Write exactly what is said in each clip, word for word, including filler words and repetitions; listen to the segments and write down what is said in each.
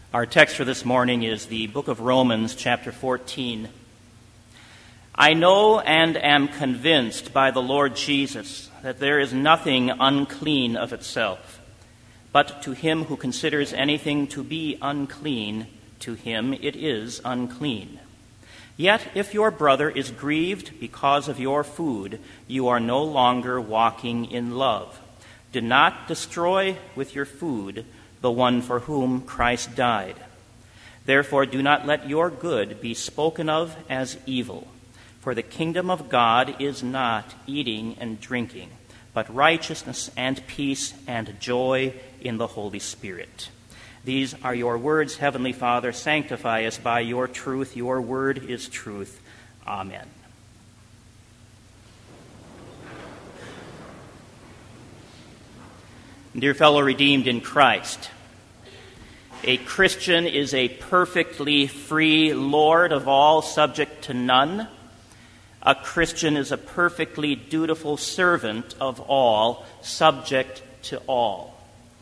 Our text for this morning is the book of Romans, chapter fourteen. I know and am convinced by the Lord Jesus that there is nothing unclean of itself, but to him who considers anything to be unclean, to him it is unclean. Yet if your brother is grieved because of your food, you are no longer walking in love. Do not destroy with your food the one for whom Christ died. Therefore, do not let your good be spoken of as evil, for the kingdom of God is not eating and drinking, but righteousness and peace and joy in the Holy Spirit. These are your words, Heavenly Father. Sanctify us by your truth. Your word is truth. Amen. Dear fellow redeemed in Christ, a Christian is a perfectly free Lord of all, subject to none. A Christian is a perfectly dutiful servant of all, subject to all.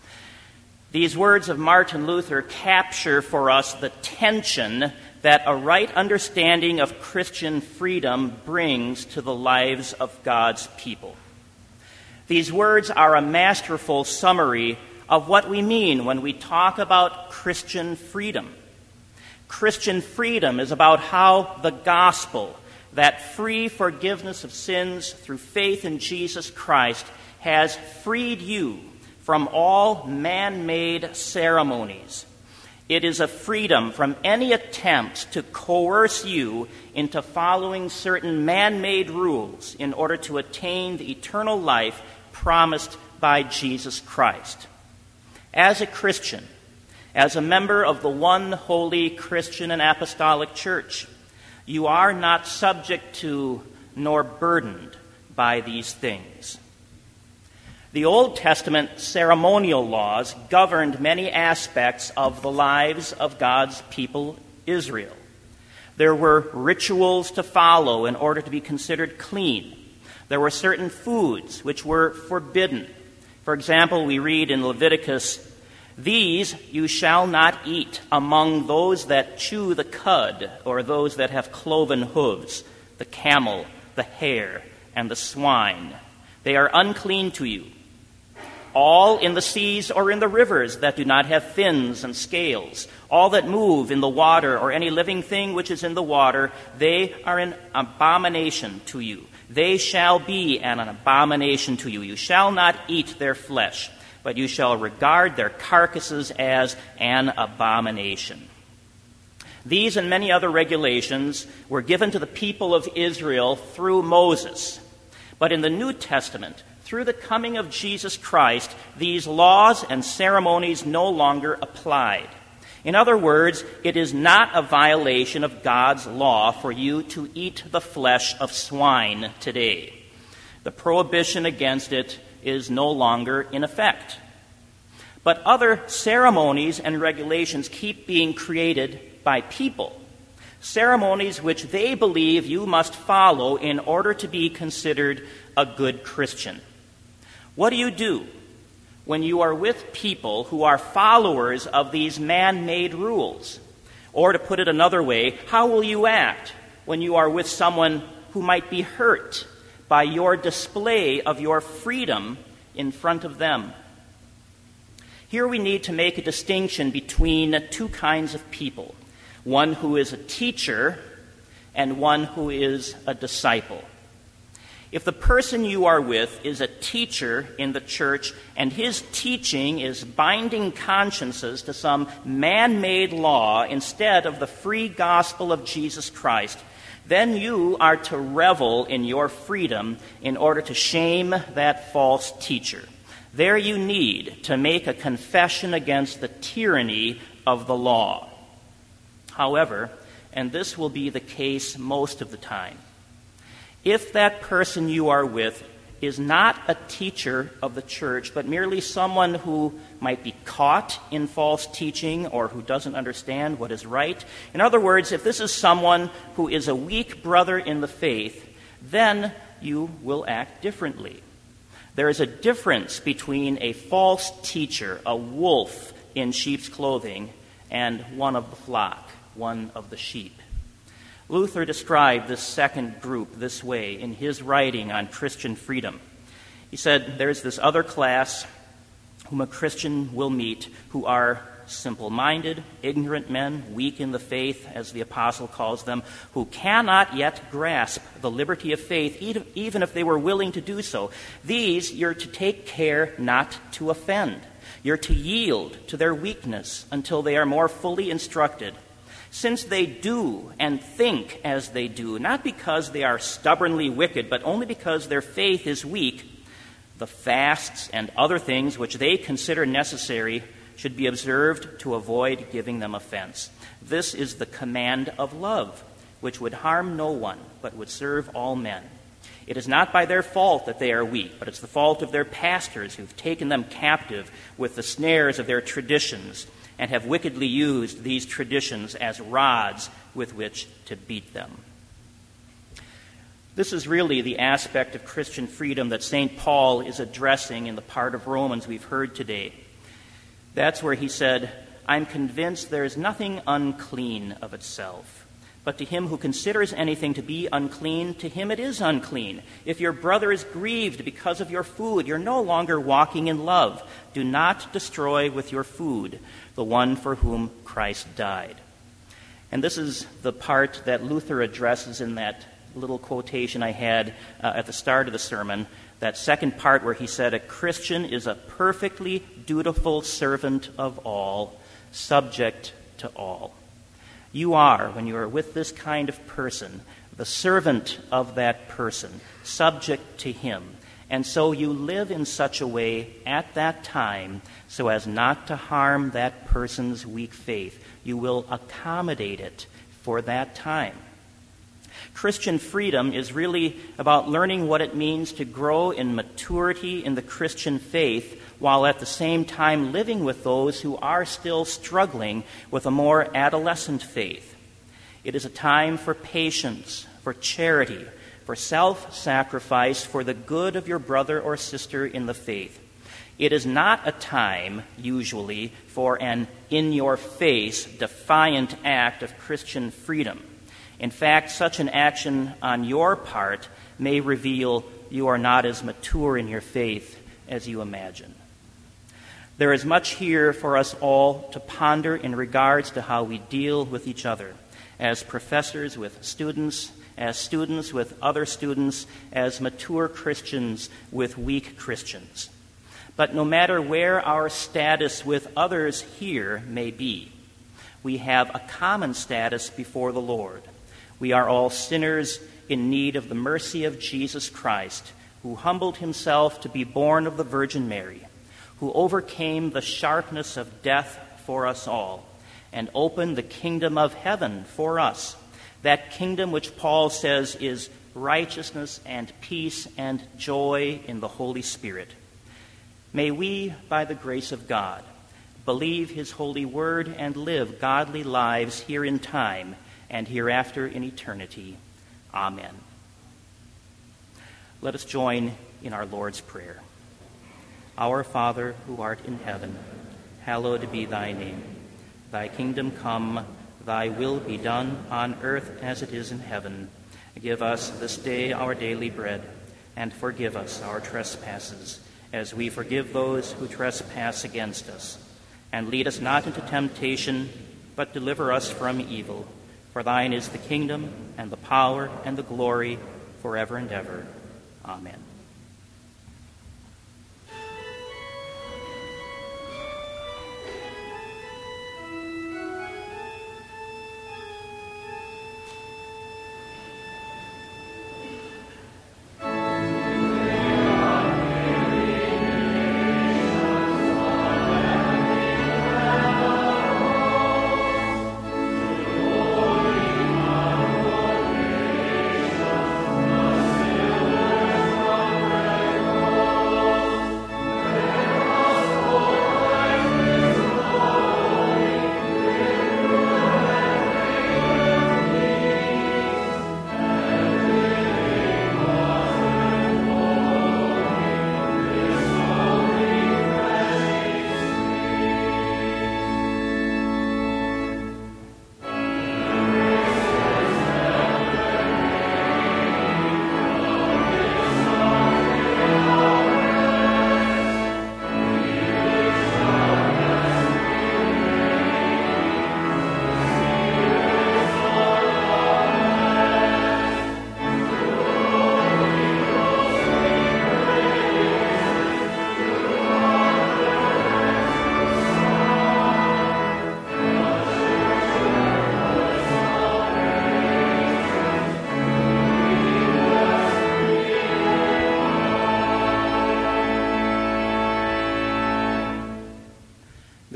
These words of Martin Luther capture for us the tension that a right understanding of Christian freedom brings to the lives of God's people. These words are a masterful summary of what we mean when we talk about Christian freedom. Christian freedom is about how the gospel, that free forgiveness of sins through faith in Jesus Christ, has freed you from all man-made ceremonies. It is a freedom from any attempt to coerce you into following certain man-made rules in order to attain the eternal life promised by Jesus Christ. As a Christian, as a member of the one holy Christian and apostolic church, you are not subject to nor burdened by these things. The Old Testament ceremonial laws governed many aspects of the lives of God's people, Israel. There were rituals to follow in order to be considered clean. There were certain foods which were forbidden. For example, we read in Leviticus, "These you shall not eat among those that chew the cud, or those that have cloven hooves, the camel, the hare, and the swine. They are unclean to you. All in the seas or in the rivers that do not have fins and scales, all that move in the water or any living thing which is in the water, they are an abomination to you. They shall be an abomination to you. You shall not eat their flesh, but you shall regard their carcasses as an abomination." These and many other regulations were given to the people of Israel through Moses. But in the New Testament, through the coming of Jesus Christ, these laws and ceremonies no longer applied. In other words, it is not a violation of God's law for you to eat the flesh of swine today. The prohibition against it is no longer in effect. But other ceremonies and regulations keep being created by people, ceremonies which they believe you must follow in order to be considered a good Christian. What do you do when you are with people who are followers of these man-made rules? Or to put it another way, how will you act when you are with someone who might be hurt by your display of your freedom in front of them? Here we need to make a distinction between two kinds of people, one who is a teacher and one who is a disciple. If the person you are with is a teacher in the church and his teaching is binding consciences to some man-made law instead of the free gospel of Jesus Christ, then you are to revel in your freedom in order to shame that false teacher. There you need to make a confession against the tyranny of the law. However, and this will be the case most of the time, if that person you are with is not a teacher of the church, but merely someone who might be caught in false teaching or who doesn't understand what is right, in other words, if this is someone who is a weak brother in the faith, then you will act differently. There is a difference between a false teacher, a wolf in sheep's clothing, and one of the flock, one of the sheep. Luther described this second group this way in his writing on Christian freedom. He said, "There's this other class whom a Christian will meet who are simple-minded, ignorant men, weak in the faith, as the apostle calls them, who cannot yet grasp the liberty of faith, even if they were willing to do so. These you're to take care not to offend. You're to yield to their weakness until they are more fully instructed. Since they do and think as they do, not because they are stubbornly wicked, but only because their faith is weak, the fasts and other things which they consider necessary should be observed to avoid giving them offense. This is the command of love, which would harm no one, but would serve all men. It is not by their fault that they are weak, but it's the fault of their pastors who've taken them captive with the snares of their traditions and have wickedly used these traditions as rods with which to beat them." This is really the aspect of Christian freedom that Saint Paul is addressing in the part of Romans we've heard today. That's where he said, "I'm convinced there is nothing unclean of itself. But to him who considers anything to be unclean, to him it is unclean. If your brother is grieved because of your food, you're no longer walking in love. Do not destroy with your food the one for whom Christ died." And this is the part that Luther addresses in that little quotation I had uh, at the start of the sermon, that second part where he said, "A Christian is a perfectly dutiful servant of all, subject to all." You are, when you are with this kind of person, the servant of that person, subject to him. And so you live in such a way at that time so as not to harm that person's weak faith. You will accommodate it for that time. Christian freedom is really about learning what it means to grow in maturity in the Christian faith while at the same time living with those who are still struggling with a more adolescent faith. It is a time for patience, for charity, for self-sacrifice for the good of your brother or sister in the faith. It is not a time, usually, for an in-your-face, defiant act of Christian freedom. In fact, such an action on your part may reveal you are not as mature in your faith as you imagine. There is much here for us all to ponder in regards to how we deal with each other, as professors with students, as students with other students, as mature Christians with weak Christians. But no matter where our status with others here may be, we have a common status before the Lord. We are all sinners in need of the mercy of Jesus Christ, who humbled himself to be born of the Virgin Mary, who overcame the sharpness of death for us all, and opened the kingdom of heaven for us, that kingdom which Paul says is righteousness and peace and joy in the Holy Spirit. May we, by the grace of God, believe his holy word and live godly lives here in time and hereafter in eternity. Amen. Let us join in our Lord's Prayer. Our Father, who art in heaven, hallowed be thy name. Thy kingdom come, thy will be done on earth as it is in heaven. Give us this day our daily bread, and forgive us our trespasses, as we forgive those who trespass against us. And lead us not into temptation, but deliver us from evil. For thine is the kingdom, and the power, and the glory, forever and ever. Amen.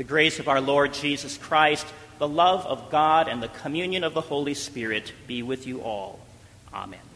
The grace of our Lord Jesus Christ, the love of God, and the communion of the Holy Spirit be with you all. Amen.